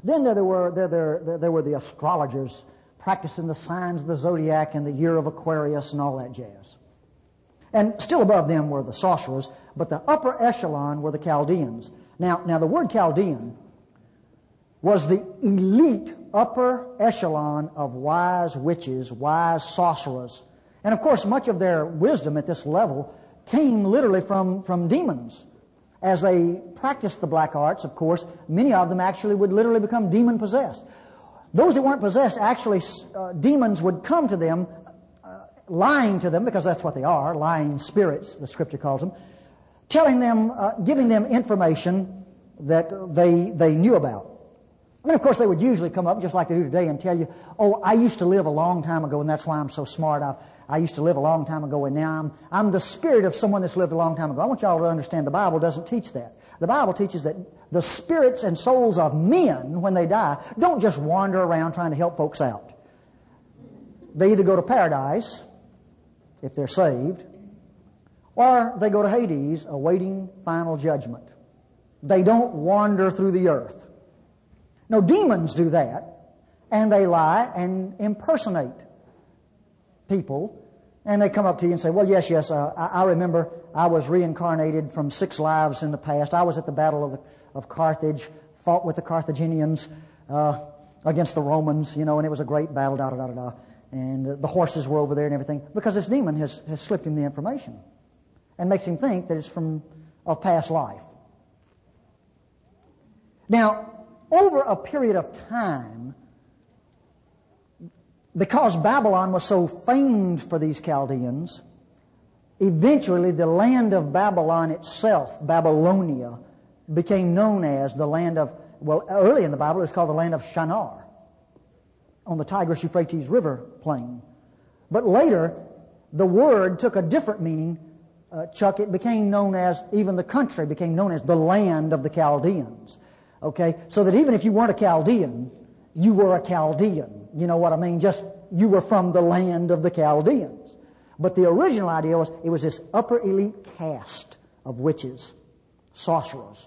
Then there were the astrologers practicing the signs of the zodiac and the year of Aquarius and all that jazz. And still above them were the sorcerers, but the upper echelon were the Chaldeans. Now the word Chaldean was the elite upper echelon of wise witches, wise sorcerers. And of course, much of their wisdom at this level came literally from demons. As they practiced the black arts, of course, many of them actually would literally become demon-possessed. Those that weren't possessed, actually, demons would come to them, lying to them, because that's what they are, lying spirits, the Scripture calls them, telling them, giving them information that they knew about. And of course, they would usually come up, just like they do today, and tell you, oh, I used to live a long time ago, and that's why I'm so smart. I used to live a long time ago, and now I'm the spirit of someone that's lived a long time ago. I want y'all to understand the Bible doesn't teach that. The Bible teaches that the spirits and souls of men, when they die, don't just wander around trying to help folks out. They either go to paradise, if they're saved, or they go to Hades, awaiting final judgment. They don't wander through the earth. No, demons do that, and they lie and impersonate people, and they come up to you and say, well, yes, I remember I was reincarnated from 6 lives in the past. I was at the Battle of Carthage, fought with the Carthaginians against the Romans, and it was a great battle, and the horses were over there and everything, because this demon has slipped him the information and makes him think that it's from a past life. Now, over a period of time, because Babylon was so famed for these Chaldeans, eventually the land of Babylon itself, Babylonia, became known as the land of, well, early in the Bible it was called the land of Shinar, on the Tigris-Euphrates River plain. But later, the word took a different meaning, Chuck. It became known as, even the country became known as the land of the Chaldeans. Okay, so that even if you weren't a Chaldean, you were a Chaldean. You know what I mean? Just, you were from the land of the Chaldeans. But the original idea was, it was this upper elite caste of witches, sorcerers.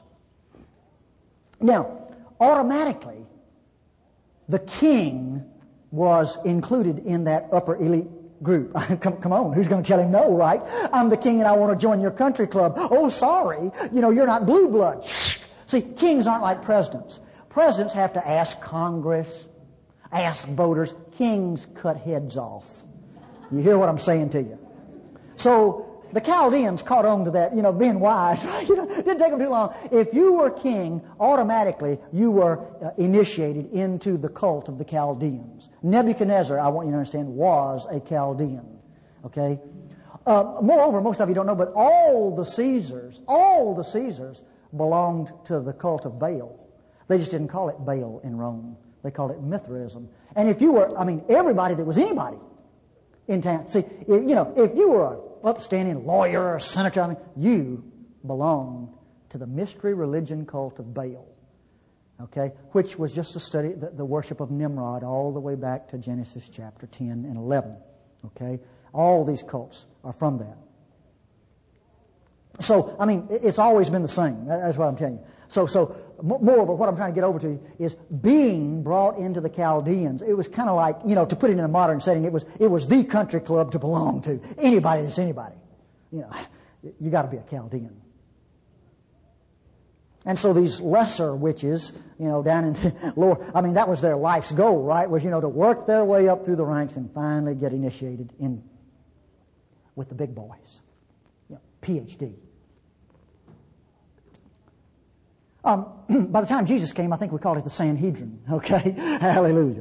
Now, automatically, the king was included in that upper elite group. Come on, who's going to tell him no, right? I'm the king and I want to join your country club. Oh, sorry, you're not blue blood. See, kings aren't like presidents. Presidents have to ask Congress, ask voters. Kings cut heads off. You hear what I'm saying to you? So the Chaldeans caught on to that, being wise. It didn't take them too long. If you were king, automatically you were initiated into the cult of the Chaldeans. Nebuchadnezzar, I want you to understand, was a Chaldean. Okay? Moreover, most of you don't know, but all the Caesars belonged to the cult of Baal. They just didn't call it Baal in Rome. They called it Mithraism. And if you were, everybody that was anybody in town, see, if you were an upstanding lawyer or senator, you belonged to the mystery religion cult of Baal. Okay? Which was just the worship of Nimrod all the way back to Genesis chapter 10 and 11. Okay? All these cults are from that. So, it's always been the same. That's what I'm telling you. So, moreover, what I'm trying to get over to you is being brought into the Chaldeans. It was kind of like, to put it in a modern setting, it was the country club to belong to. Anybody that's anybody. You got to be a Chaldean. And so these lesser witches, down in lower, that was their life's goal, right? Was, to work their way up through the ranks and finally get initiated in with the big boys. PhD. By the time Jesus came, I think we called it the Sanhedrin. Okay? Hallelujah.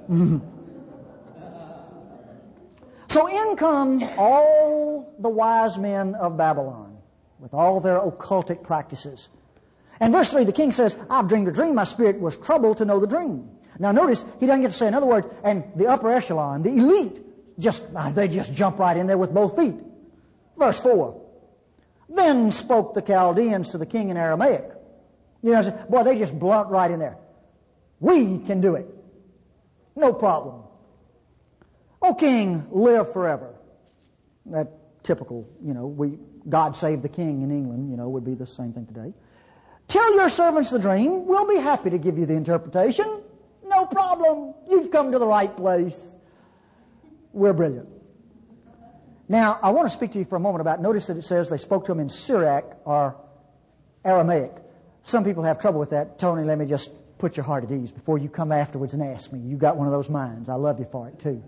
So in come all the wise men of Babylon with all their occultic practices. And verse 3, the king says, I've dreamed a dream. My spirit was troubled to know the dream. Now notice, he doesn't get to say another word. And the upper echelon, the elite, they just jump right in there with both feet. Verse 4. Then spoke the Chaldeans to the king in Aramaic. Boy, they just blunt right in there. We can do it. No problem. O king, live forever. That typical, God save the king in England, would be the same thing today. Tell your servants the dream. We'll be happy to give you the interpretation. No problem. You've come to the right place. We're brilliant. Now, I want to speak to you for a moment about, notice that it says they spoke to him in Syriac or Aramaic. Some people have trouble with that. Tony, let me just put your heart at ease before you come afterwards and ask me. You got one of those minds. I love you for it, too.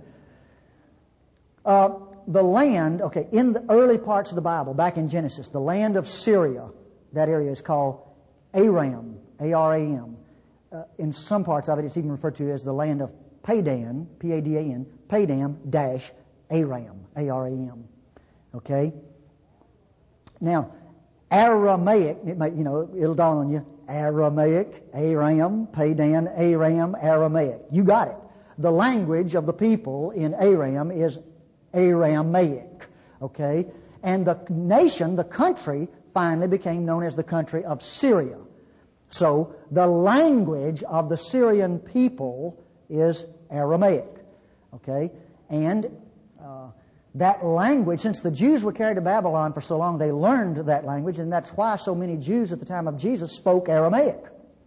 The land, okay, in the early parts of the Bible, back in Genesis, the land of Syria, that area is called Aram, A-R-A-M. In some parts of it, it's even referred to as the land of Padan, P-A-D-A-N, Padan-Aram, A-R-A-M. Okay? Now, Aramaic, it'll dawn on you. Aramaic, Aram, Padan, Aram, Aramaic. You got it. The language of the people in Aram is Aramaic. Okay? And the nation, the country, finally became known as the country of Syria. So, the language of the Syrian people is Aramaic. Okay? And that language, since the Jews were carried to Babylon for so long, they learned that language, and that's why so many Jews at the time of Jesus spoke Aramaic.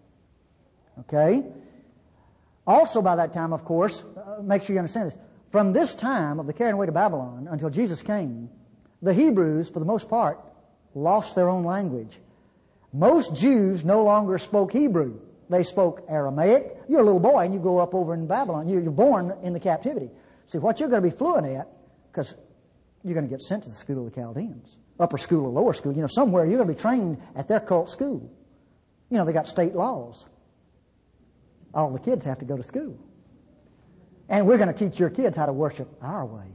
Okay? Also by that time, of course, make sure you understand this, from this time of the carrying away to Babylon until Jesus came, the Hebrews, for the most part, lost their own language. Most Jews no longer spoke Hebrew. They spoke Aramaic. You're a little boy and you grow up over in Babylon. You're born in the captivity. See, what you're going to be fluent at, because you're going to get sent to the school of the Chaldeans, upper school or lower school, somewhere you're going to be trained at their cult school. They got state laws. All the kids have to go to school. And we're going to teach your kids how to worship our way,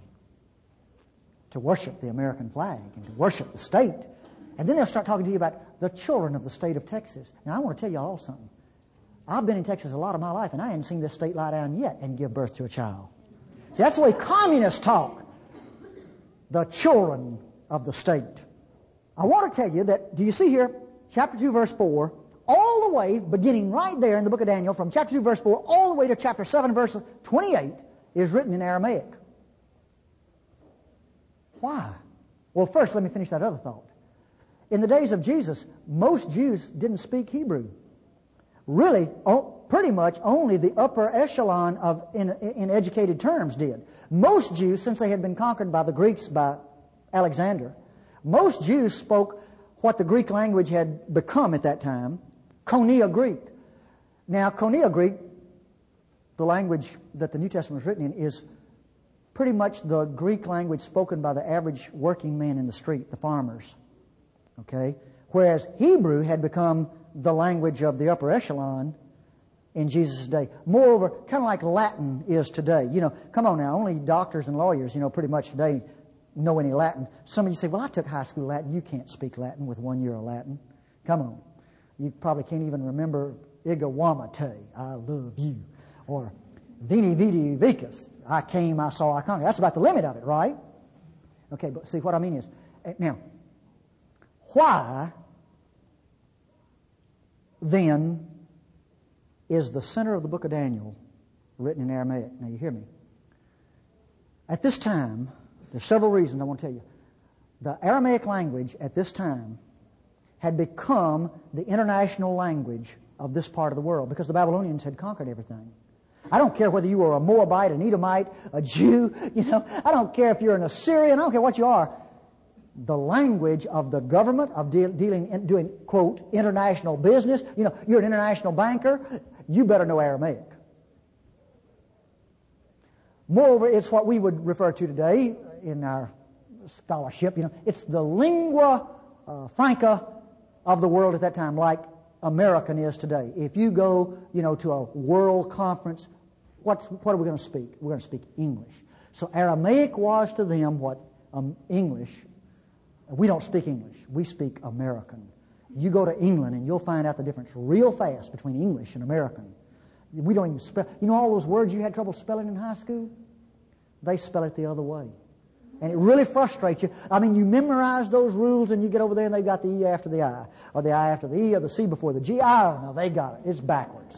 to worship the American flag and to worship the state. And then they'll start talking to you about the children of the state of Texas. Now, I want to tell you all something. I've been in Texas a lot of my life, and I hadn't seen this state lie down yet and give birth to a child. See, that's the way communists talk. The children of the state. I want to tell you that, do you see here, chapter 2, verse 4, all the way, beginning right there in the book of Daniel, from chapter 2, verse 4, all the way to chapter 7, verse 28, is written in Aramaic. Why? Well, first, let me finish that other thought. In the days of Jesus, most Jews didn't speak Hebrew. Really, pretty much only the upper echelon of in educated terms did. Most Jews, since they had been conquered by the Greeks by Alexander, most Jews spoke what the Greek language had become at that time, Koine Greek. Now, Koine Greek, the language that the New Testament was written in, is pretty much the Greek language spoken by the average working man in the street, the farmers. Okay? Whereas Hebrew had become the language of the upper echelon in Jesus' day. Moreover, kind of like Latin is today. Come on now, only doctors and lawyers, pretty much today know any Latin. Some of you say, well, I took high school Latin. You can't speak Latin with 1 year of Latin. Come on. You probably can't even remember Ega Wamate, I love you. Or Veni Vidi Vicus, I came, I saw, I conquered. That's about the limit of it, right? Okay, but see, what I mean is, now, why then is the center of the book of Daniel written in Aramaic? Now, you hear me. At this time, there's several reasons I want to tell you. The Aramaic language at this time had become the international language of this part of the world because the Babylonians had conquered everything. I don't care whether you were a Moabite, an Edomite, a Jew, I don't care if you're an Assyrian, I don't care what you are. The language of the government, of doing, quote, international business. You're an international banker, you better know Aramaic. Moreover, it's what we would refer to today in our scholarship, it's the lingua franca of the world at that time, like American is today. If you go, to a world conference, what are we going to speak? We're going to speak English. So Aramaic was to them what English. We don't speak English. We speak American. You go to England and you'll find out the difference real fast between English and American. We don't even spell. All those words you had trouble spelling in high school? They spell it the other way. And it really frustrates you. You memorize those rules and you get over there and they've got the E after the I, or the I after the E, or the C before the G. I don't know. They got it. It's backwards.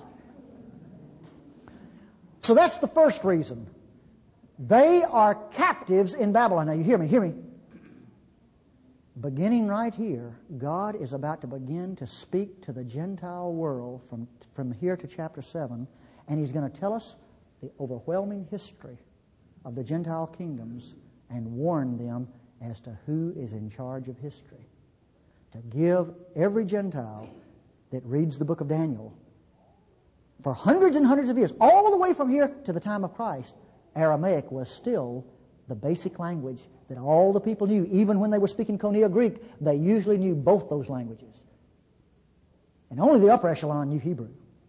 So that's the first reason. They are captives in Babylon. Now you hear me. beginning right here, God is about to begin to speak to the Gentile world from here to chapter 7, and He's going to tell us the overwhelming history of the Gentile kingdoms and warn them as to who is in charge of history. To give every Gentile that reads the book of Daniel, for hundreds and hundreds of years, all the way from here to the time of Christ, Aramaic was still the basic language that all the people knew. Even when they were speaking Koine Greek, they usually knew both those languages. And only the upper echelon knew Hebrew.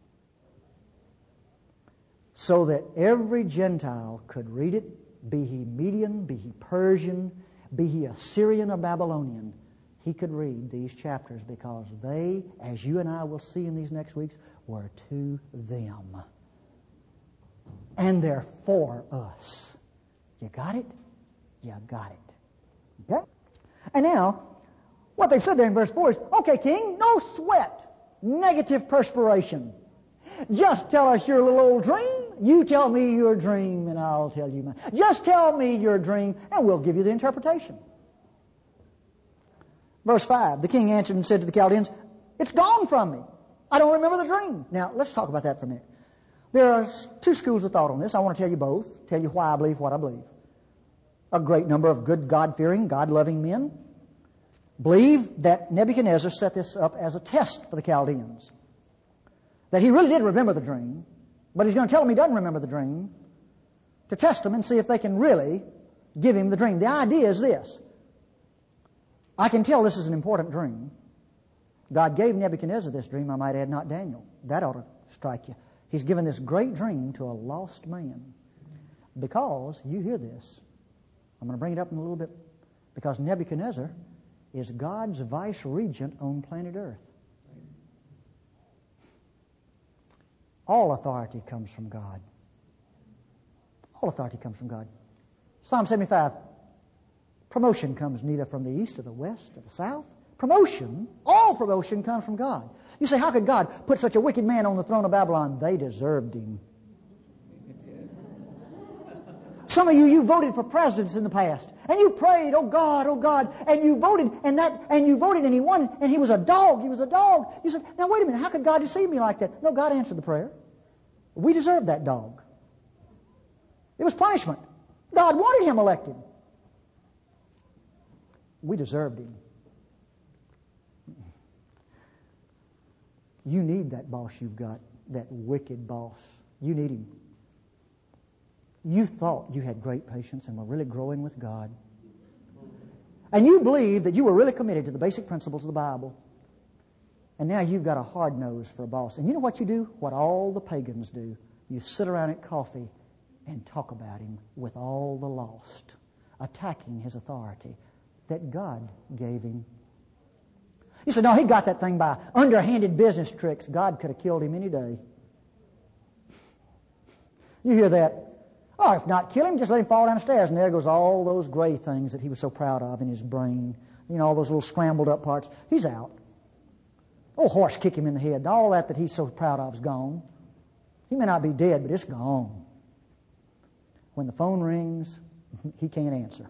So that every Gentile could read it, be he Median, be he Persian, be he Assyrian or Babylonian, he could read these chapters because they, as you and I will see in these next weeks, were to them. And they're for us. You got it? You got it. Okay? And now, what they said there in verse 4 is, okay, King, no sweat, negative perspiration. Just tell us your little old dream. You tell me your dream and I'll tell you mine. Just tell me your dream and we'll give you the interpretation. Verse 5, the king answered and said to the Chaldeans, it's gone from me. I don't remember the dream. Now, let's talk about that for a minute. There are two schools of thought on this. I want to tell you both, tell you why I believe what I believe. A great number of good, God-fearing, God-loving men believe that Nebuchadnezzar set this up as a test for the Chaldeans. That he really did remember the dream, but he's going to tell them he doesn't remember the dream to test them and see if they can really give him the dream. The idea is this. I can tell this is an important dream. God gave Nebuchadnezzar this dream, I might add, not Daniel. That ought to strike you. He's given this great dream to a lost man. Because, you hear this, I'm going to bring it up in a little bit, because Nebuchadnezzar is God's vice-regent on planet Earth. All authority comes from God. All authority comes from God. Psalm 75. Promotion comes neither from the east or the west or the south. Promotion, all promotion comes from God. You say, how could God put such a wicked man on the throne of Babylon? They deserved him. Some of you voted for presidents in the past, and you prayed, oh God, and you voted, and he won, and he was a dog. You said, now wait a minute, how could God deceive me like that? No, God answered the prayer. We deserved that dog. It was punishment. God wanted him elected. We deserved him. You need that boss you've got, that wicked boss. You need him. You thought you had great patience and were really growing with God. And you believed that you were really committed to the basic principles of the Bible. And now you've got a hard nose for a boss. And you know what you do? What all the pagans do. You sit around at coffee and talk about him with all the lost, attacking his authority that God gave him. You said, no, he got that thing by underhanded business tricks. God could have killed him any day. You hear that? Oh, if not kill him, just let him fall down the stairs. And there goes all those gray things that he was so proud of in his brain. You know, all those little scrambled up parts. He's out. Oh, horse kick him in the head. All that he's so proud of is gone. He may not be dead, but it's gone. When the phone rings, he can't answer.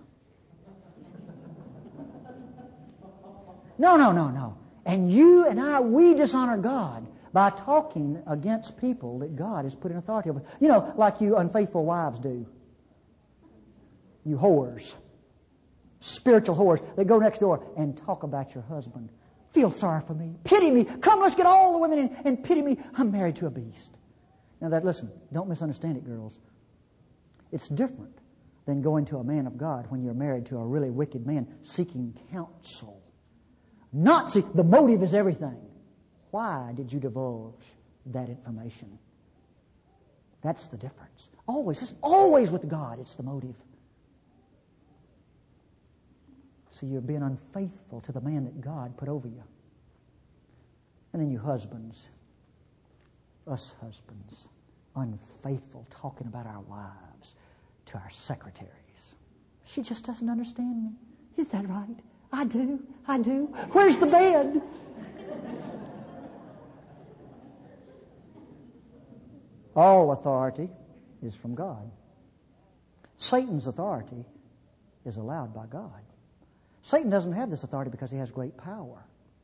No. And you and I, we dishonor God by talking against people that God has put in authority over. You know, like you unfaithful wives do. You whores. Spiritual whores. They go next door and talk about your husband. Feel sorry for me. Pity me. Come, let's get all the women in and pity me. I'm married to a beast. Now listen, don't misunderstand it, girls. It's different than going to a man of God when you're married to a really wicked man seeking counsel. The motive is everything. Why did you divulge that information? That's the difference. It's always with God, it's the motive. So you're being unfaithful to the man that God put over you. And then you husbands, us husbands, unfaithful, talking about our wives to our secretaries. She just doesn't understand me. Is that right? I do. Where's the bed? All authority is from God. Satan's authority is allowed by God. Satan doesn't have this authority because he has great power.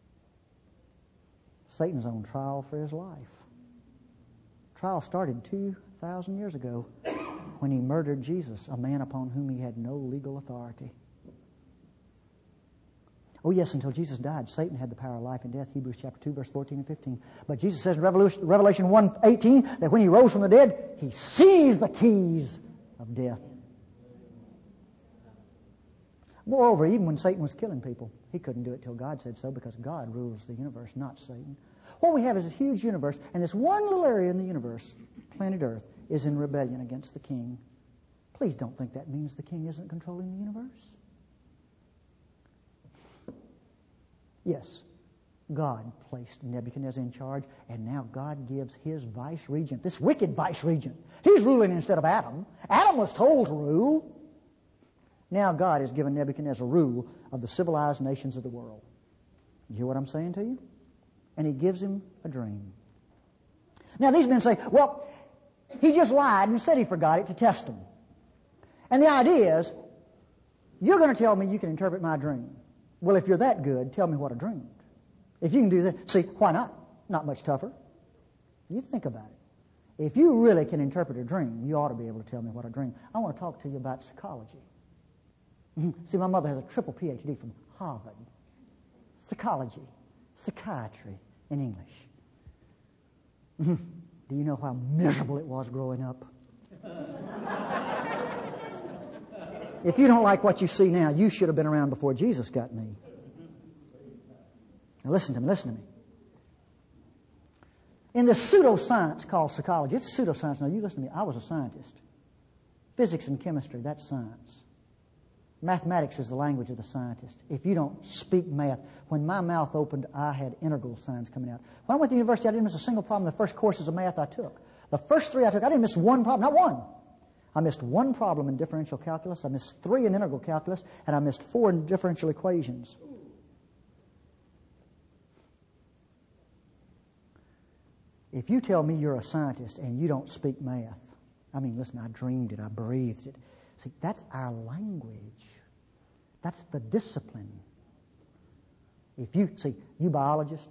Satan's on trial for his life. Trial started 2,000 years ago when he murdered Jesus, a man upon whom he had no legal authority. Oh yes, until Jesus died, Satan had the power of life and death, Hebrews chapter 2, verse 14 and 15. But Jesus says in Revelation 1:18 that when he rose from the dead, he seized the keys of death. Moreover, even when Satan was killing people, he couldn't do it till God said so, because God rules the universe, not Satan. What we have is a huge universe, and this one little area in the universe, planet Earth, is in rebellion against the king. Please don't think that means the king isn't controlling the universe. Yes, God placed Nebuchadnezzar in charge, and now God gives his vice-regent, this wicked vice-regent. He's ruling instead of Adam. Adam was told to rule. Now God has given Nebuchadnezzar rule of the civilized nations of the world. You hear what I'm saying to you? And he gives him a dream. Now these men say, well, he just lied and said he forgot it to test him. And the idea is, you're going to tell me you can interpret my dream. Well, if you're that good, tell me what I dreamed. If you can do that, see, why not? Not much tougher. You think about it. If you really can interpret a dream, you ought to be able to tell me what I dreamed. I want to talk to you about psychology. See, my mother has a triple PhD from Harvard. Psychology, psychiatry, and English. Do you know how miserable it was growing up? If you don't like what you see now, you should have been around before Jesus got me. Now listen to me. In this pseudoscience called psychology, it's pseudoscience. Now you listen to me. I was a scientist. Physics and chemistry, that's science. Mathematics is the language of the scientist. If you don't speak math, when my mouth opened, I had integral signs coming out. When I went to university, I didn't miss a single problem the first courses of math I took. The first 3 I took, I didn't miss one problem, not one. I missed one problem in differential calculus, I missed 3 in integral calculus, and I missed 4 in differential equations. If you tell me you're a scientist and you don't speak math, I mean, listen, I dreamed it, I breathed it. See, that's our language. That's the discipline. If you, see, you biologist,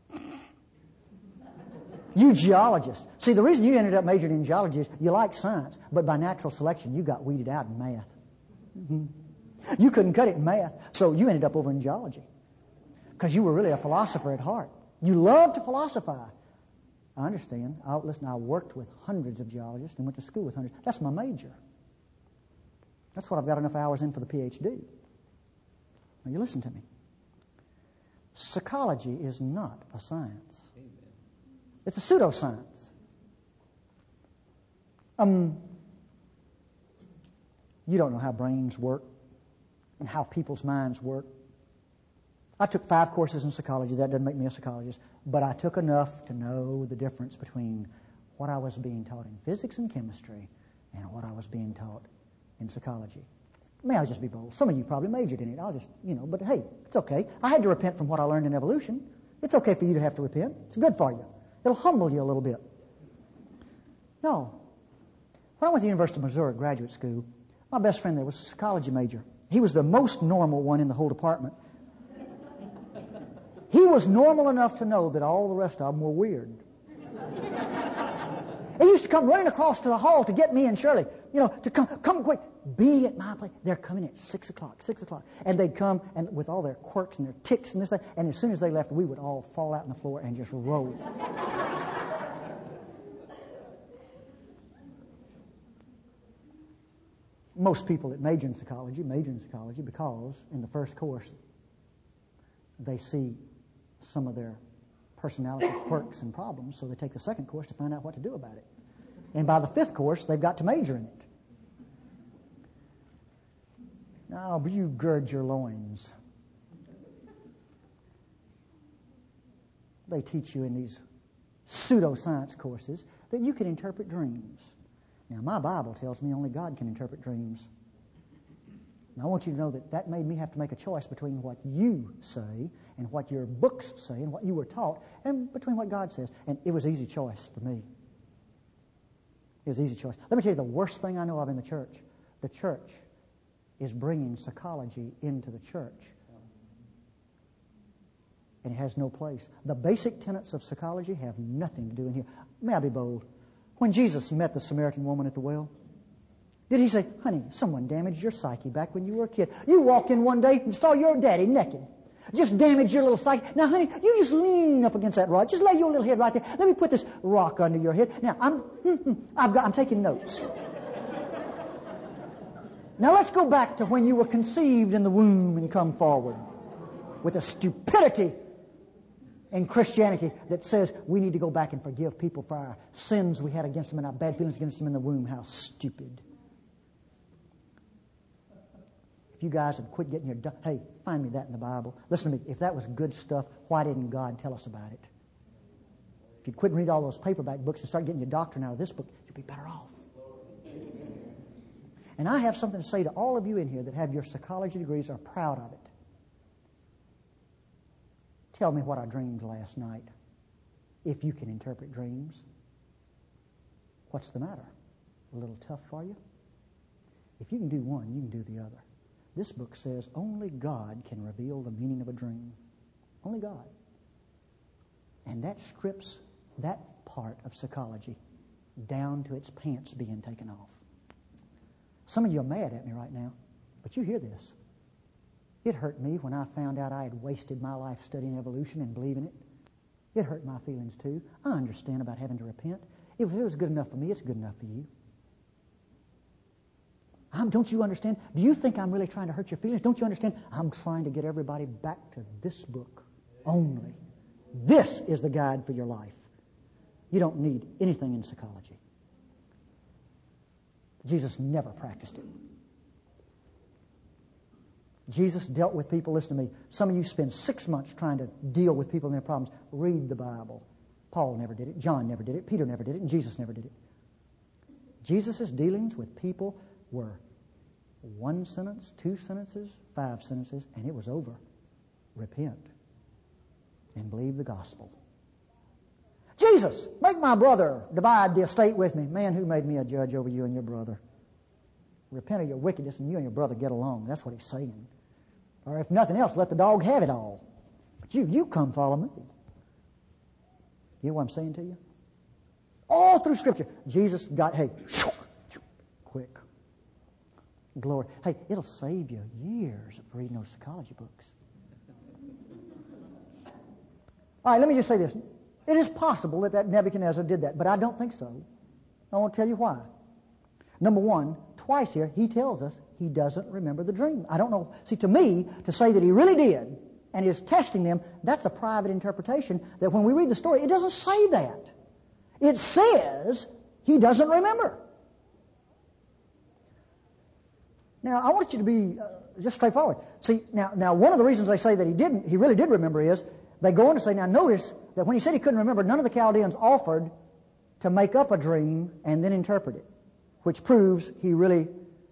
you geologist. See, the reason you ended up majoring in geology is you like science, but by natural selection, you got weeded out in math. Mm-hmm. You couldn't cut it in math, so you ended up over in geology because you were really a philosopher at heart. You loved to philosophize. I understand. Listen, I worked with hundreds of geologists and went to school with hundreds. That's my major. That's what I've got enough hours in for the PhD. Now, you listen to me. Psychology is not a science. It's a pseudoscience. You don't know how brains work and how people's minds work. I took 5 courses in psychology. That doesn't make me a psychologist. But I took enough to know the difference between what I was being taught in physics and chemistry and what I was being taught in psychology. May I just be bold? Some of you probably majored in it. I'll just, but hey, it's okay. I had to repent from what I learned in evolution. It's okay for you to have to repent. It's good for you. It'll humble you a little bit. No. When I went to the University of Missouri graduate school, my best friend there was a psychology major. He was the most normal one in the whole department. He was normal enough to know that all the rest of them were weird. He used to come running across to the hall to get me and Shirley, to come quick. Be at my place. They're coming at 6 o'clock. And they'd come and with all their quirks and their tics and this thing. And as soon as they left, we would all fall out on the floor and just roll. Most people that major in psychology because in the first course they see some of their personality quirks and problems, so they take the second course to find out what to do about it. And by the 5th course, they've got to major in it. Now, you gird your loins. They teach you in these pseudoscience courses that you can interpret dreams. Now, my Bible tells me only God can interpret dreams. Now, I want you to know that made me have to make a choice between what you say and what your books say and what you were taught and between what God says. And it was an easy choice for me. It was an easy choice. Let me tell you the worst thing I know of in the church. The church is bringing psychology into the church and it has no place. The basic tenets of psychology have nothing to do in here. May I be bold? When Jesus met the Samaritan woman at the well, did he say, honey, someone damaged your psyche back when you were a kid? You walked in one day and saw your daddy naked. Just damaged your little psyche. Now, honey, you just lean up against that rock. Just lay your little head right there. Let me put this rock under your head. Now, I'm taking notes. Now, let's go back to when you were conceived in the womb and come forward with a stupidity in Christianity that says we need to go back and forgive people for our sins we had against them and our bad feelings against them in the womb. How stupid. If you guys had quit getting your... Hey, find me that in the Bible. Listen to me. If that was good stuff, why didn't God tell us about it? If you'd quit and read all those paperback books and start getting your doctrine out of this book, you'd be better off. And I have something to say to all of you in here that have your psychology degrees are proud of it. Tell me what I dreamed last night, if you can interpret dreams. What's the matter? A little tough for you? If you can do one, you can do the other. This book says only God can reveal the meaning of a dream. Only God. And that strips that part of psychology down to its pants being taken off. Some of you are mad at me right now, but you hear this. It hurt me when I found out I had wasted my life studying evolution and believing it. It hurt my feelings too. I understand about having to repent. If it was good enough for me, it's good enough for you. Don't you understand? Do you think I'm really trying to hurt your feelings? Don't you understand? I'm trying to get everybody back to this book only. This is the guide for your life. You don't need anything in psychology. Jesus never practiced it. Jesus dealt with people. Listen to me. Some of you spend 6 months trying to deal with people and their problems. Read the Bible. Paul never did it. John never did it. Peter never did it. And Jesus never did it. Jesus' dealings with people were 1 sentence, 2 sentences, 5 sentences, and it was over. Repent and believe the gospel. Jesus, make my brother divide the estate with me. Man, who made me a judge over you and your brother? Repent of your wickedness and you and your brother get along. That's what he's saying. Or if nothing else, let the dog have it all. But you come follow me. You know what I'm saying to you? All through Scripture, Jesus got, hey, quick. Glory. Hey, it'll save you years of reading those psychology books. All right, let me just say this. It is possible that Nebuchadnezzar did that, but I don't think so. I won't tell you why. Number one, twice here, he tells us he doesn't remember the dream. I don't know. See, to me, to say that he really did and is testing them, that's a private interpretation that when we read the story, it doesn't say that. It says he doesn't remember. Now, I want you to be just straightforward. See, now one of the reasons they say that he really did remember is they go on to say, now notice that when he said he couldn't remember, none of the Chaldeans offered to make up a dream and then interpret it, which proves he really,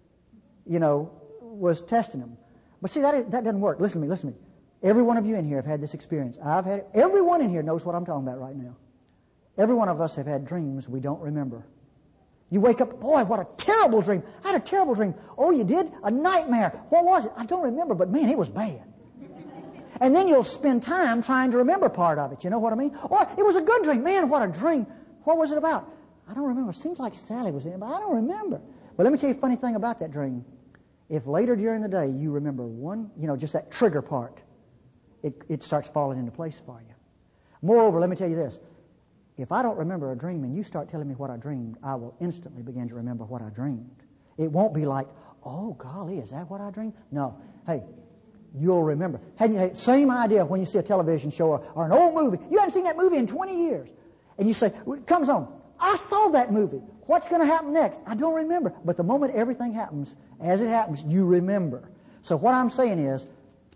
was testing them. But see, that doesn't work. Listen to me. Every one of you in here have had this experience. I've had it. Everyone in here knows what I'm talking about right now. Every one of us have had dreams we don't remember. You wake up, boy, what a terrible dream. I had a terrible dream. Oh, you did? A nightmare. What was it? I don't remember, but man, it was bad. And then you'll spend time trying to remember part of it. You know what I mean? Or it was a good dream. Man, what a dream. What was it about? I don't remember. It seems like Sally was in it, but I don't remember. But let me tell you a funny thing about that dream. If later during the day you remember one, just that trigger part, it starts falling into place for you. Moreover, let me tell you this. If I don't remember a dream and you start telling me what I dreamed, I will instantly begin to remember what I dreamed. It won't be like, oh, golly, is that what I dreamed? No. Hey, you'll remember. Same idea when you see a television show or an old movie. You haven't seen that movie in 20 years. And you say, it comes on. I saw that movie. What's going to happen next? I don't remember. But the moment everything happens, as it happens, you remember. So what I'm saying is,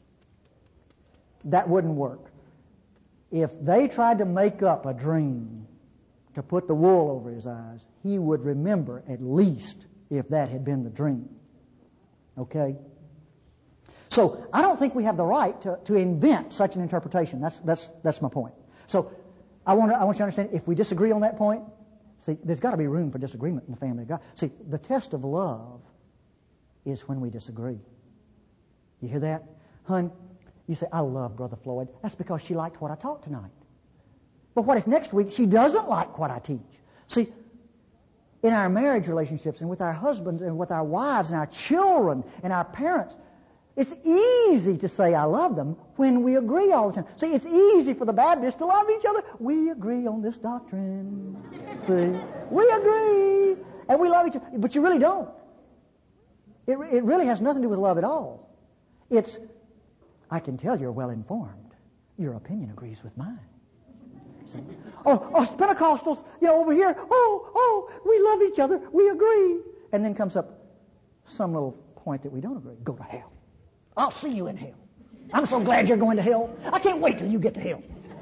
that wouldn't work. If they tried to make up a dream to put the wool over his eyes, he would remember at least if that had been the dream. Okay? So I don't think we have the right to invent such an interpretation. That's my point. So I want you to understand, if we disagree on that point, see, there's got to be room for disagreement in the family of God. See, the test of love is when we disagree. You hear that? Hun, You say, I love Brother Floyd. That's because she liked what I taught tonight. But what if next week she doesn't like what I teach? See, in our marriage relationships and with our husbands and with our wives and our children and our parents, it's easy to say I love them when we agree all the time. See, it's easy for the Baptists to love each other. We agree on this doctrine. See, we agree and we love each other. But you really don't. It really has nothing to do with love at all. It's, I can tell you're well informed. Your opinion agrees with mine. See? Or Pentecostals, over here, we love each other, we agree. And then comes up some little point that we don't agree. Go to hell. I'll see you in hell. I'm so glad you're going to hell. I can't wait till you get to hell.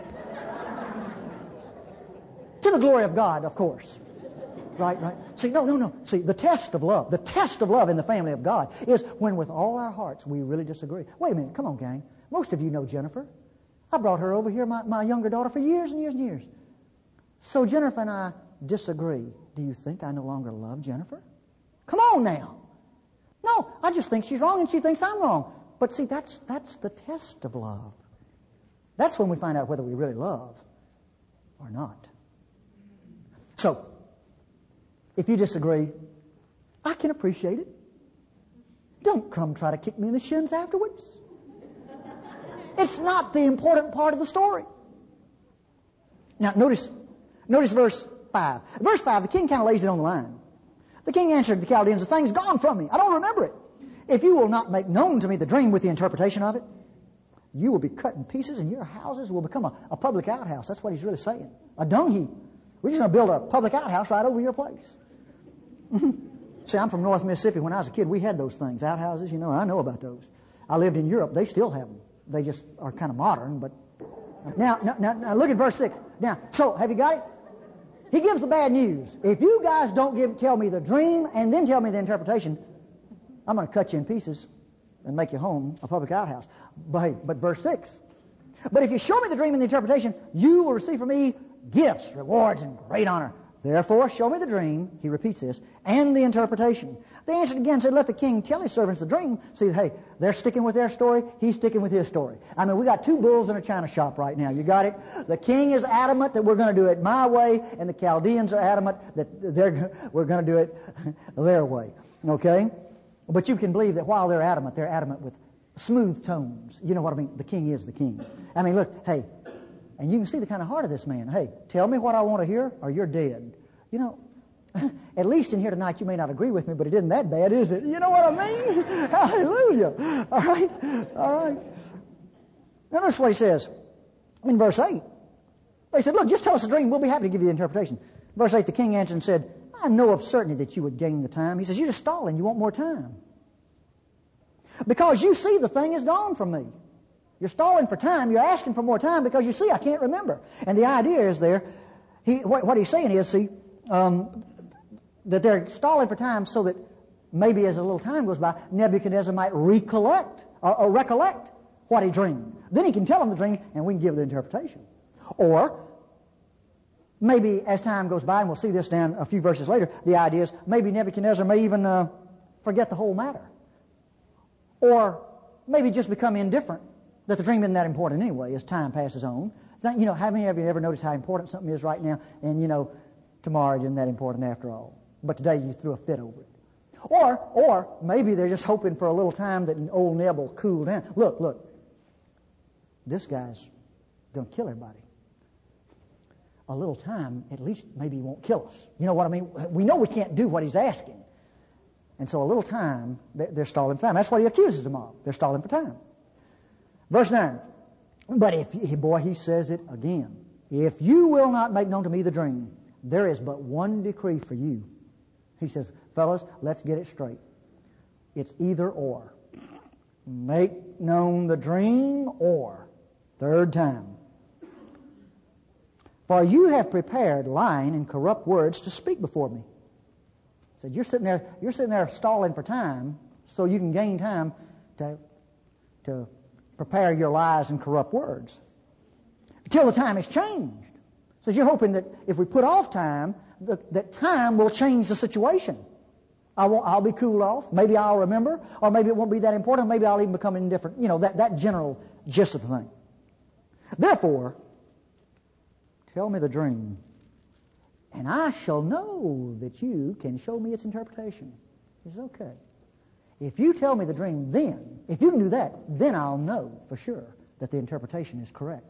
To the glory of God, of course. Right. See, no. See, the test of love in the family of God is when with all our hearts we really disagree. Wait a minute, come on, gang. Most of you know Jennifer. I brought her over here, my younger daughter, for years and years and years. So Jennifer and I disagree. Do you think I no longer love Jennifer? Come on now. No, I just think she's wrong and she thinks I'm wrong. But see, that's the test of love. That's when we find out whether we really love or not. So, if you disagree, I can appreciate it. Don't come try to kick me in the shins afterwards. It's not the important part of the story. Now, notice verse 5. Verse 5, the king kind of lays it on the line. The king answered the Chaldeans, the thing's gone from me. I don't remember it. If you will not make known to me the dream with the interpretation of it, you will be cut in pieces and your houses will become a public outhouse. That's what he's really saying. A dung heap. We're just going to build a public outhouse right over your place. See, I'm from North Mississippi. When I was a kid, we had those things, outhouses. I know about those. I lived in Europe. They still have them. They just are kind of modern, but... Now, look at verse 6. Now, so, have you got it? He gives the bad news. If you guys don't tell me the dream and then tell me the interpretation, I'm going to cut you in pieces and make your home a public outhouse. But verse 6. But if you show me the dream and the interpretation, you will receive from me gifts, rewards, and great honor. Therefore, show me the dream, he repeats this, and the interpretation. They answered again and said, let the king tell his servants the dream. See, hey, they're sticking with their story, he's sticking with his story. I mean, we got two bulls in a china shop right now. You got it? The king is adamant that we're going to do it my way, and the Chaldeans are adamant that we're going to do it their way. Okay? But you can believe that while they're adamant with smooth tones. You know what I mean? The king is the king. I mean, look, hey, and you can see the kind of heart of this man. Hey, tell me what I want to hear or you're dead. At least in here tonight you may not agree with me, but it isn't that bad, is it? You know what I mean? Hallelujah. All right. Now notice what he says in verse 8. They said, look, just tell us a dream. We'll be happy to give you the interpretation. Verse 8, the king answered and said, I know of certainty that you would gain the time. He says, you're just stalling. You want more time. Because you see the thing is gone from me. You're stalling for time. You're asking for more time because you see I can't remember. And the idea is there, what he's saying is, that they're stalling for time so that maybe as a little time goes by, Nebuchadnezzar might recollect what he dreamed. Then he can tell them the dream and we can give the interpretation. Or maybe as time goes by, and we'll see this down a few verses later, the idea is maybe Nebuchadnezzar may even forget the whole matter. Or maybe just become indifferent, that the dream isn't that important anyway as time passes on. How many of you ever noticed how important something is right now, and tomorrow isn't that important after all? But today you threw a fit over it. Or maybe they're just hoping for a little time that old Neb will cool down. Look, this guy's going to kill everybody. A little time, at least maybe he won't kill us. You know what I mean? We know we can't do what he's asking. And so a little time, they're stalling for time. That's what he accuses them of. They're stalling for time. Verse 9. But he says it again. If you will not make known to me the dream, there is but one decree for you. He says, fellas, let's get it straight. It's either or. Make known the dream or. Third time. For you have prepared lying and corrupt words to speak before me. He said, you're sitting there stalling for time so you can gain time to prepare your lies and corrupt words. Until the time is changed. So you're hoping that if we put off time, that time will change the situation. I'll be cooled off. Maybe I'll remember, or maybe it won't be that important. Maybe I'll even become indifferent. You know, that general gist of the thing. Therefore, tell me the dream, and I shall know that you can show me its interpretation. He says, okay. If you tell me the dream, then, if you can do that, then I'll know for sure that the interpretation is correct.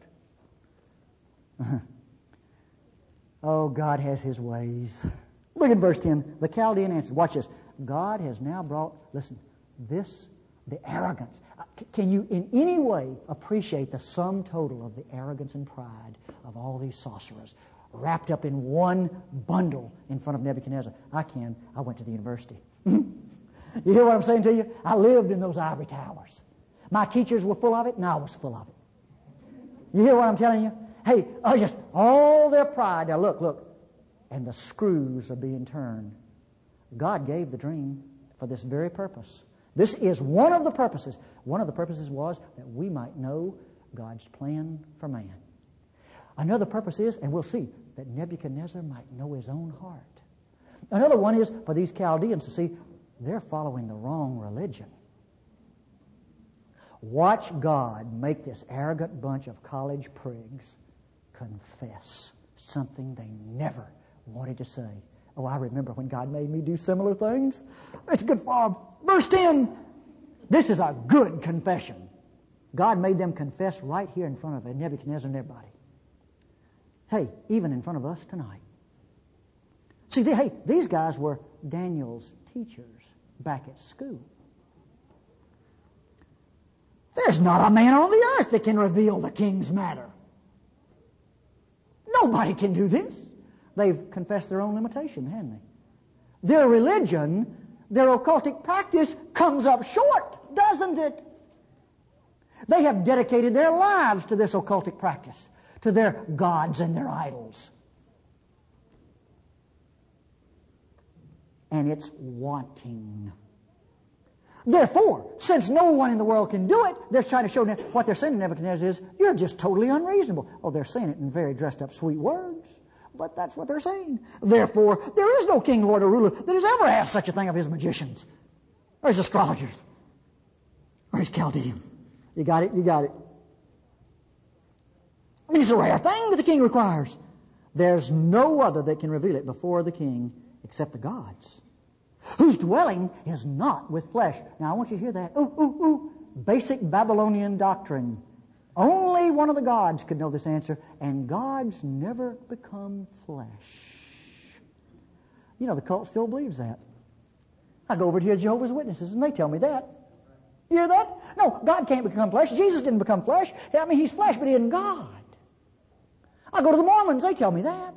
Oh, God has His ways. Look at verse 10. The Chaldean answered, watch this. God has now brought, listen, the arrogance. Can you in any way appreciate the sum total of the arrogance and pride of all these sorcerers wrapped up in one bundle in front of Nebuchadnezzar? I can. I went to the university. You hear what I'm saying to you? I lived in those ivory towers. My teachers were full of it, and I was full of it. You hear what I'm telling you? Hey, just all their pride. Now look. And the screws are being turned. God gave the dream for this very purpose. This is one of the purposes. One of the purposes was that we might know God's plan for man. Another purpose is, and we'll see, that Nebuchadnezzar might know his own heart. Another one is for these Chaldeans to see they're following the wrong religion. Watch God make this arrogant bunch of college prigs confess something they never wanted to say. Oh, I remember when God made me do similar things. It's good for them. Verse 10. This is a good confession. God made them confess right here in front of Nebuchadnezzar and everybody. Hey, even in front of us tonight. See, these guys were Daniel's teachers back at school. There's not a man on the earth that can reveal the king's matter. Nobody can do this. They've confessed their own limitation, haven't they? Their religion, their occultic practice comes up short, doesn't it? They have dedicated their lives to this occultic practice, to their gods and their idols. And it's wanting. Therefore, since no one in the world can do it, they're trying to show what they're saying to Nebuchadnezzar is, you're just totally unreasonable. Oh, they're saying it in very dressed up sweet words, but that's what they're saying. Therefore, there is no king, lord, or ruler that has ever asked such a thing of his magicians, or his astrologers, or his Chaldean. You got it? You got it. It's a rare thing that the king requires. There's no other that can reveal it before the king except the gods, whose dwelling is not with flesh. Now, I want you to hear that. Basic Babylonian doctrine. Only one of the gods could know this answer, and gods never become flesh. You know, the cult still believes that. I go over to hear Jehovah's Witnesses, and they tell me that. You hear that? No, God can't become flesh. Jesus didn't become flesh. I mean, He's flesh, but He isn't God. I go to the Mormons, they tell me that.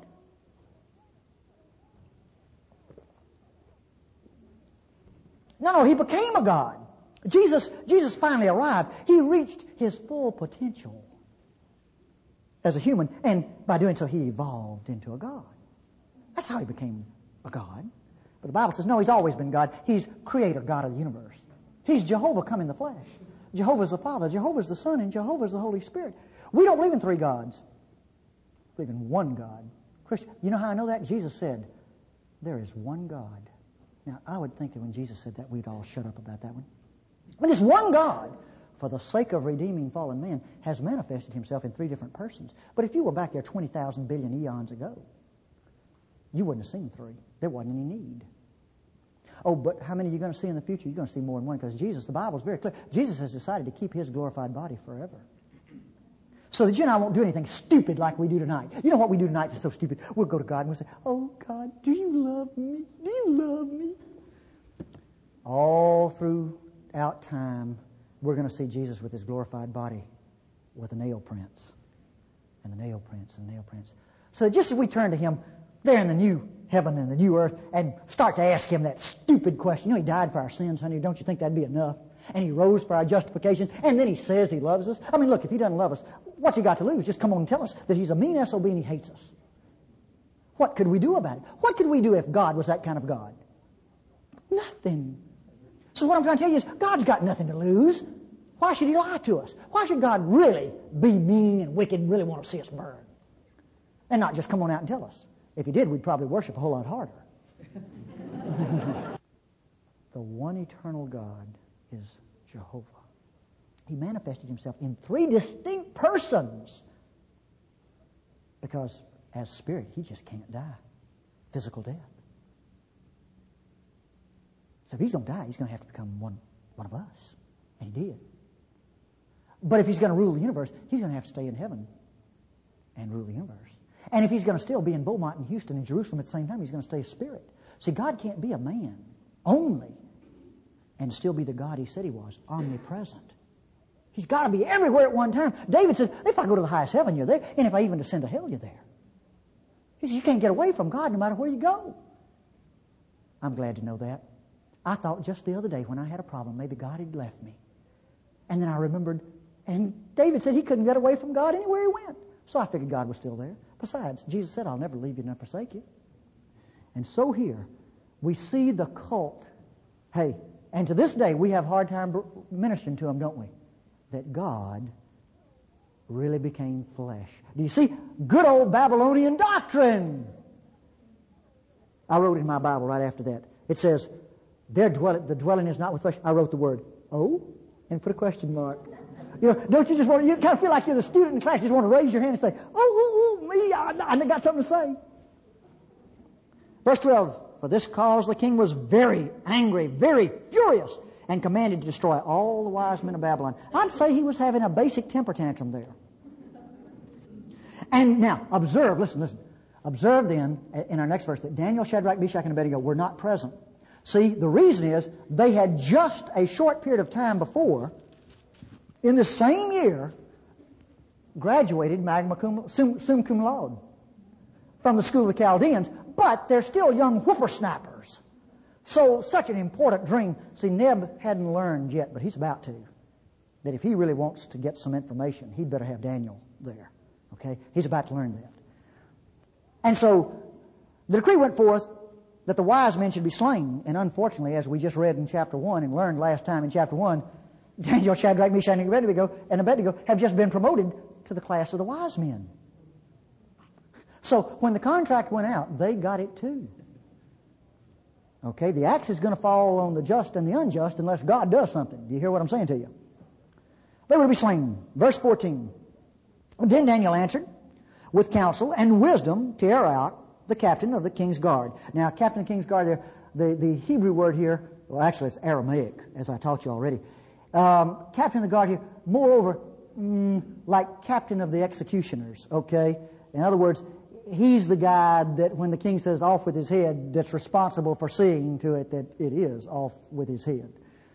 No, He became a God. Jesus finally arrived. He reached His full potential as a human, and by doing so, He evolved into a God. That's how He became a God. But the Bible says, no, He's always been God. He's Creator, God of the universe. He's Jehovah come in the flesh. Jehovah's the Father, Jehovah's the Son, and Jehovah's the Holy Spirit. We don't believe in three gods. We believe in one God. Christian, you know how I know that? Jesus said, there is one God. Now, I would think that when Jesus said that, we'd all shut up about that one. But this one God, for the sake of redeeming fallen men, has manifested Himself in three different persons. But if you were back there 20,000 billion eons ago, you wouldn't have seen three. There wasn't any need. Oh, but how many are you going to see in the future? You're going to see more than one, because Jesus, the Bible is very clear. Jesus has decided to keep His glorified body forever. So that you and I won't do anything stupid like we do tonight. You know what we do tonight that's so stupid? We'll go to God and we'll say, oh, God, do you love me? Do you love me? All throughout time, we're going to see Jesus with His glorified body with the nail prints and the nail prints and the nail prints. So just as we turn to Him there in the new heaven and the new earth and start to ask Him that stupid question. You know, He died for our sins, honey. Don't you think that'd be enough? And He rose for our justification. And then He says He loves us. I mean, look, if He doesn't love us, what's He got to lose? Just come on and tell us that He's a mean SOB and He hates us. What could we do about it? What could we do if God was that kind of God? Nothing. So what I'm trying to tell you is God's got nothing to lose. Why should He lie to us? Why should God really be mean and wicked and really want to see us burn? And not just come on out and tell us. If He did, we'd probably worship a whole lot harder. the one eternal God is Jehovah. He manifested himself in three distinct persons because as spirit, he just can't die. Physical death. So if he's going to die, he's going to have to become one of us. And he did. But if he's going to rule the universe, he's going to have to stay in heaven and rule the universe. And if he's going to still be in Beaumont and Houston and Jerusalem at the same time, he's going to stay a spirit. See, God can't be a man only and still be the God he said he was, omnipresent. He's got to be everywhere at one time. David said, if I go to the highest heaven, you're there. And if I even descend to hell, you're there. He says, you can't get away from God no matter where you go. I'm glad to know that. I thought just the other day when I had a problem, maybe God had left me. And then I remembered, and David said he couldn't get away from God anywhere he went. So I figured God was still there. Besides, Jesus said, I'll never leave you nor forsake you. And so here, we see the cult. Hey, and to this day, we have a hard time ministering to them, don't we? That God really became flesh. Do you see? Good old Babylonian doctrine. I wrote in my Bible right after that. It says, the dwelling is not with flesh. I wrote the word, oh, and put a question mark. You know, don't you just want to, you kind of feel like you're the student in class, you just want to raise your hand and say, me, I got something to say. Verse 12, for this cause the king was very angry, very furious, and commanded to destroy all the wise men of Babylon. I'd say he was having a basic temper tantrum there. And now, observe, listen. Observe then, in our next verse, that Daniel, Shadrach, Meshach, and Abednego were not present. See, the reason is they had just a short period of time before, in the same year, graduated summa cum laude from the school of the Chaldeans, but they're still young whippersnappers. So, such an important dream. See, Neb hadn't learned yet, but he's about to. That if he really wants to get some information, he'd better have Daniel there. Okay? He's about to learn that. And so, the decree went forth that the wise men should be slain. And unfortunately, as we just read in chapter 1 and learned last time in chapter 1, Daniel, Shadrach, Meshach, and Abednego have just been promoted to the class of the wise men. So, when the contract went out, they got it too. Okay, the axe is going to fall on the just and the unjust unless God does something. Do you hear what I'm saying to you? They were to be slain. Verse 14. Then Daniel answered with counsel and wisdom to Arioch, the captain of the king's guard. Now, captain of the king's guard, the Hebrew word here, well, actually it's Aramaic, as I taught you already. Captain of the guard here, moreover, like captain of the executioners, okay? In other words, he's the guy that when the king says off with his head, that's responsible for seeing to it that it is off with his head.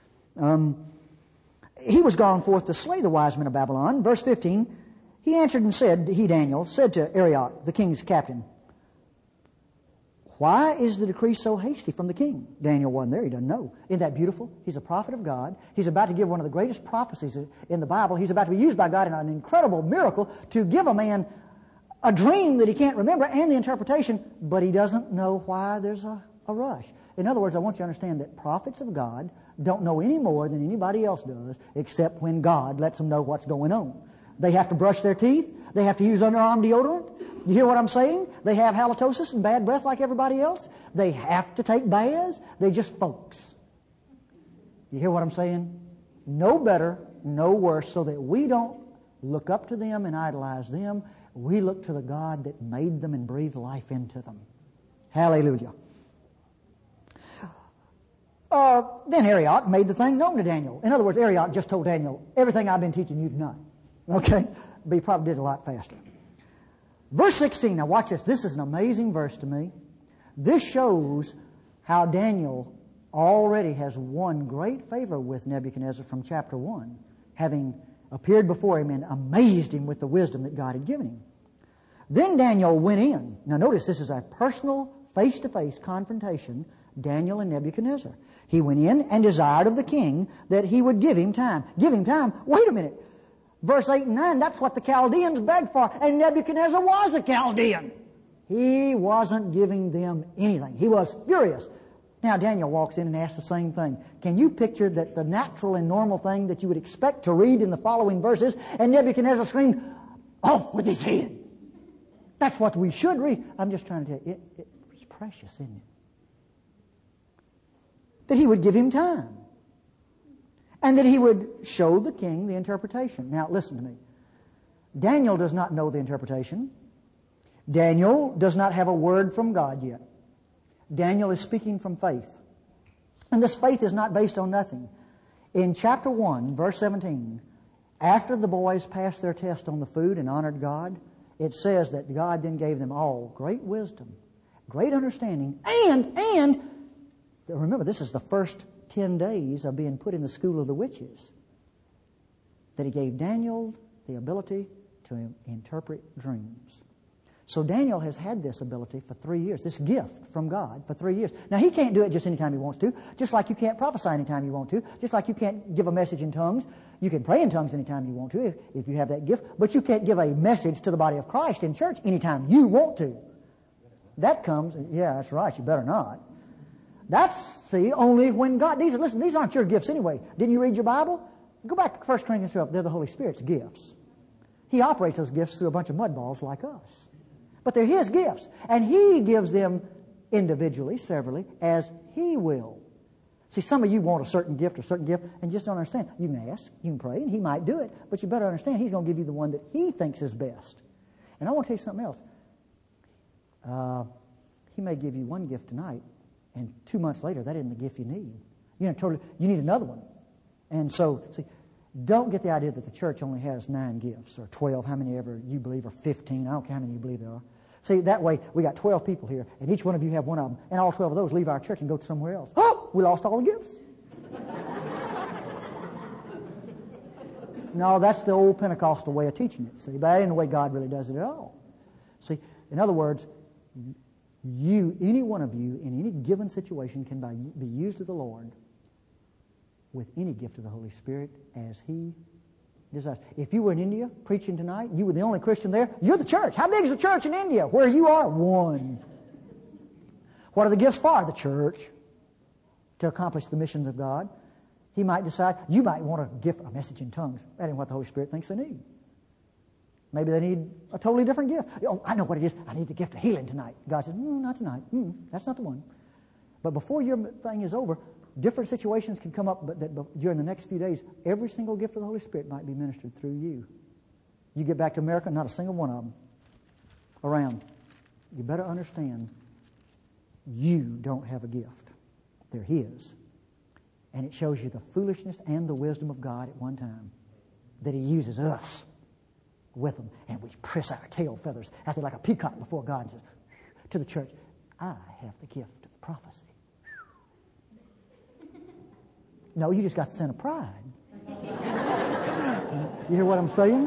He was gone forth to slay the wise men of Babylon. Verse 15, he answered and said, Daniel, said to Arioch, the king's captain, why is the decree so hasty from the king? Daniel wasn't there. He doesn't know. Isn't that beautiful? He's a prophet of God. He's about to give one of the greatest prophecies in the Bible. He's about to be used by God in an incredible miracle to give a man a dream that he can't remember and the interpretation, but he doesn't know why there's a rush. In other words, I want you to understand that prophets of God don't know any more than anybody else does except when God lets them know what's going on. They have to brush their teeth. They have to use underarm deodorant. You hear what I'm saying? They have halitosis and bad breath like everybody else. They have to take baths. They're just folks. You hear what I'm saying? No better, no worse, so that we don't look up to them and idolize them. We look to the God that made them and breathed life into them. Hallelujah. Then Arioch made the thing known to Daniel. In other words, Arioch just told Daniel, everything I've been teaching you tonight. Okay? But he probably did a lot faster. Verse 16, now watch this. This is an amazing verse to me. This shows how Daniel already has won great favor with Nebuchadnezzar from chapter 1, having appeared before him and amazed him with the wisdom that God had given him. Then Daniel went in. Now notice this is a personal, face-to-face confrontation, Daniel and Nebuchadnezzar. He went in and desired of the king that he would give him time. Give him time? Wait a minute. Verse 8 and 9, that's what the Chaldeans begged for. And Nebuchadnezzar was a Chaldean. He wasn't giving them anything. He was furious. Now Daniel walks in and asks the same thing. Can you picture that the natural and normal thing that you would expect to read in the following verses? And Nebuchadnezzar screamed, off with his head. That's what we should read. I'm just trying to tell you, it's precious, isn't it? that he would give him time. And that he would show the king the interpretation. Now, listen to me. Daniel does not know the interpretation. Daniel does not have a word from God yet. Daniel is speaking from faith. And this faith is not based on nothing. In chapter 1, verse 17, after the boys passed their test on the food and honored God, it says that God then gave them all great wisdom, great understanding, and remember, this is the first 10 days of being put in the school of the witches, that he gave Daniel the ability to interpret dreams. So Daniel has had this ability for 3 years, this gift from God for 3 years. Now, he can't do it just anytime he wants to, just like you can't prophesy anytime you want to, just like you can't give a message in tongues. You can pray in tongues anytime you want to if you have that gift, but you can't give a message to the body of Christ in church anytime you want to. That comes, yeah, that's right, you better not. That's, see, only when God, these aren't your gifts anyway. Didn't you read your Bible? Go back to 1 Corinthians 12, they're the Holy Spirit's gifts. He operates those gifts through a bunch of mudballs like us. But they're His gifts. And He gives them individually, severally, as He will. See, some of you want a certain gift, and just don't understand. You can ask, you can pray, and He might do it, but you better understand He's going to give you the one that He thinks is best. And I want to tell you something else. He may give you one gift tonight, and 2 months later, that isn't the gift you need. You need another one. And so, see, don't get the idea that the church only has 9 gifts, or 12, how many ever you believe, or 15, I don't care how many you believe there are. See, that way, we got 12 people here, and each one of you have one of them, and all 12 of those leave our church and go to somewhere else. Oh, we lost all the gifts. No, that's the old Pentecostal way of teaching it, see, but that ain't the way God really does it at all. See, in other words, any one of you, in any given situation, can be used of the Lord with any gift of the Holy Spirit as He desires. If you were in India preaching tonight, you were the only Christian there, you're the church. How big is the church in India? Where you are? 1. What are the gifts for? The church. To accomplish the missions of God. He might decide, you might want to give a message in tongues. That ain't what the Holy Spirit thinks they need. Maybe they need a totally different gift. Oh, I know what it is. I need the gift of healing tonight. God says, not tonight. That's not the one. But before your thing is over, different situations can come up, but during the next few days, every single gift of the Holy Spirit might be ministered through you. You get back to America, not a single one of them around. You better understand, you don't have a gift. They're His. And it shows you the foolishness and the wisdom of God at one time, that He uses us with them, and we press our tail feathers out there like a peacock before God and says to the church, I have the gift of prophecy. No, you just got the sin of pride. You hear what I'm saying?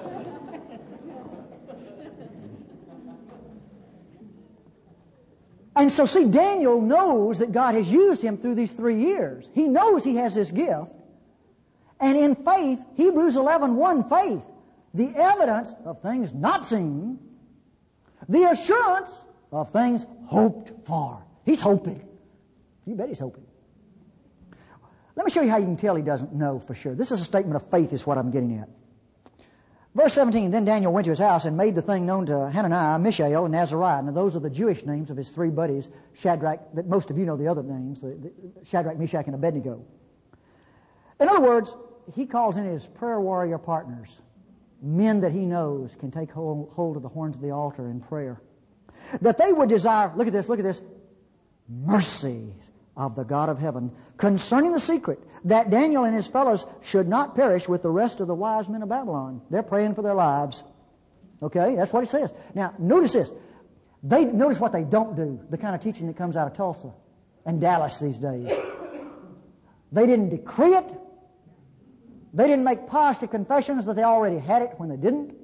And so, see, Daniel knows that God has used him through these 3 years. He knows he has this gift. And in faith, Hebrews 11:1, faith, the evidence of things not seen, the assurance of things hoped for. He's hoping. You bet he's hoping. Let me show you how you can tell he doesn't know for sure. This is a statement of faith is what I'm getting at. Verse 17, then Daniel went to his house and made the thing known to Hananiah, Mishael, and Azariah. Now those are the Jewish names of his 3 buddies, Shadrach, that most of you know the other names, Shadrach, Meshach, and Abednego. In other words, he calls in his prayer warrior partners, men that he knows can take hold of the horns of the altar in prayer. That they would desire, look at this, mercy of the God of heaven concerning the secret, that Daniel and his fellows should not perish with the rest of the wise men of Babylon. They're praying for their lives. Okay, that's what it says. Now, notice this. Notice what they don't do, the kind of teaching that comes out of Tulsa and Dallas these days. They didn't decree it. They didn't make positive confessions that they already had it when they didn't.